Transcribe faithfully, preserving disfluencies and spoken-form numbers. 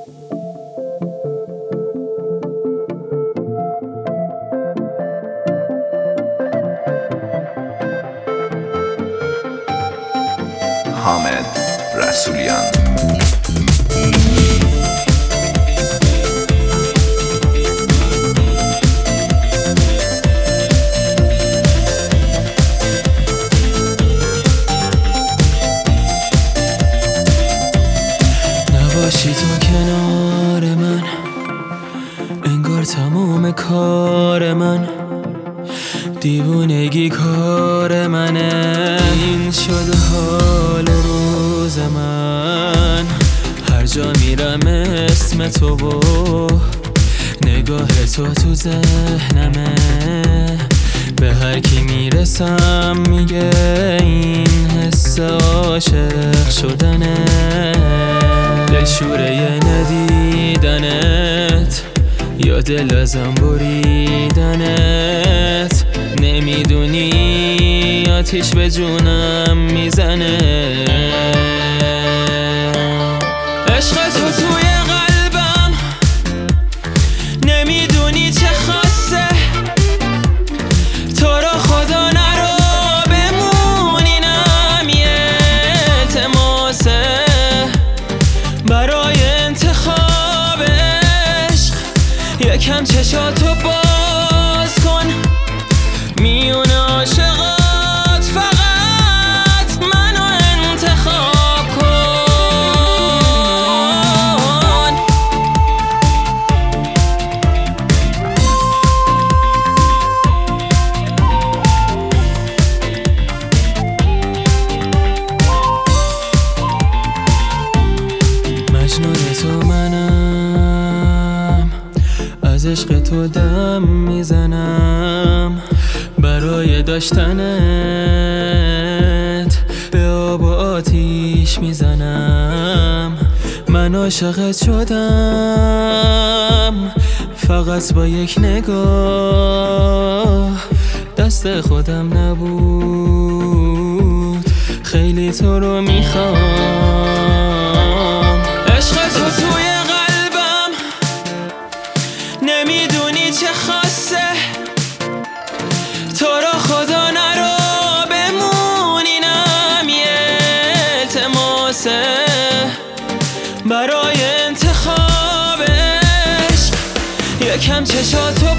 حامد رسولیان. نباشی تو کنار من، انگار تمام کار من دیوونگی کار منه. این شده حال روز من، هر جا میرم اسم تو و نگاه تو تو ذهنمه. به هر کی میرسم میگه این حس عاشق شدنه. دلشوره ندیدنت یا دل ازم بریدنت، نمیدونی آتیش به جونم میزنه. عشق تو توی قلبم نمیدونی چه خواسته، تو رو خدا نرو بمونینم یه تماسه. برای انتخاب عشق یکم چشاتو باز کن، میونه عاشقات فقط منو انتخاب کن. مجنون تو منم، از عشق تو دم میزنم. برای داشتنت به آب و آتیش میزنم. من عاشقت شدم فقط با یک نگاه، دست خودم نبود خیلی تو رو میخوام. عشق تو توی قلبم نمیدونی چه خواسته، تو رو خدا نرو بمونینم یه تماسه. برای انتخاب عشق یکم چشاتو